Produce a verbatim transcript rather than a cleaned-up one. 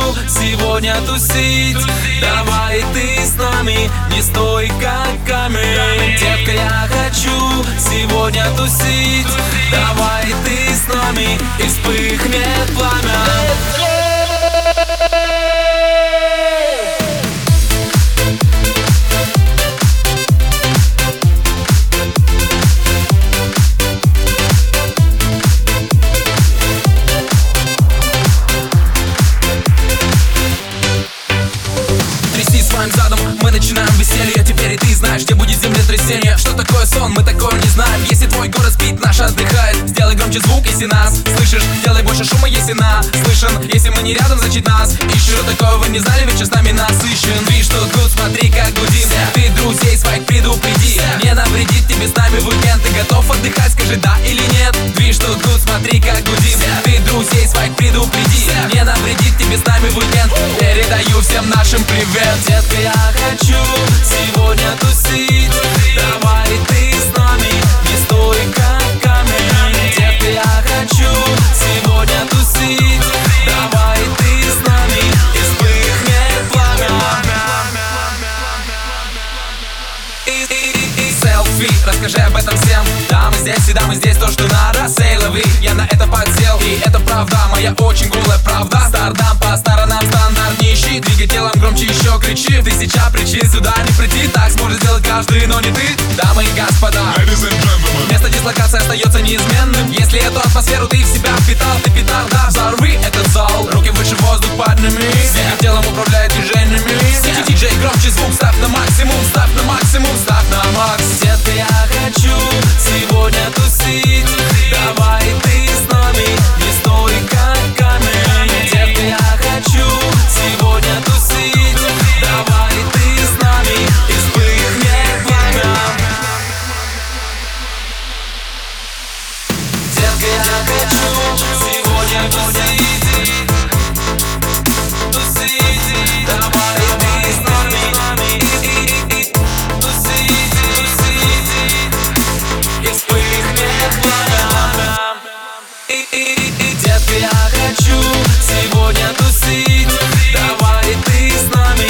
сегодня тусить. Давай ты с нами, не стой как камень. Детка, я хочу сегодня тусить. Давай ты с нами, и вспыхнет пламя. Своим задом мы начинаем веселье. Теперь и ты знаешь, где будет землетрясение. Что такое сон, мы такое не знаем. Если твой город спит, наш отдыхает. Сделай громче звук, если нас слышишь. Делай больше шума, если нас слышен. Если мы не рядом, значит нас ищут. Что такое вы не знали, ведь час нами насыщен. Видишь, что good, смотри, как гудим. Ты друзей своих предупреди. Не навредит тебе с нами в уикенд. Ты готов отдыхать, скажи да или нет. Видишь, что good, смотри, как гудим. Ты друзей своих предупреди. Не навредит тебе с нами в уикенд. Передаю всем нашим привет. Детка, я хочу сегодня тусить. Давай ты с нами, не стой как камень. Детка, я хочу сегодня тусить. Давай ты с нами, и вспыхнет пламя. И, и, и, и селфи, расскажи об этом всем. Да, мы здесь, и да, мы здесь, то, что надо. Сейловый, я на это подсел. И это правда, моя очень голая правда. Стардам по сторонам, стандарт не ищи. Двигай телом громче, еще кричи. Тысяча причин сюда не прийти. Так сможет сделать каждый, но не ты. Дамы и господа, место дислокации остается неизменным. Если эту атмосферу ты в себя впитал, ты петарда, взорви этот зал. Руки выше, воздух подними. Двигай телом, управляй движениями. Диджей, громче звук, ставь на максимум. Ставь на максимум, ставь на макс. Детка, я хочу сегодня тусить. Давай ты с нами, не стой как камень. Детка, я хочу сегодня тусить. Давай ты с нами, и вспыхнет пламя. Детка, я хочу сегодня тусить. Тусить, давай ты с нами. Тусить, тусить, и вспыхнет пламя. И, и, и, и, детка, я хочу сегодня тусить. Давай ты с нами.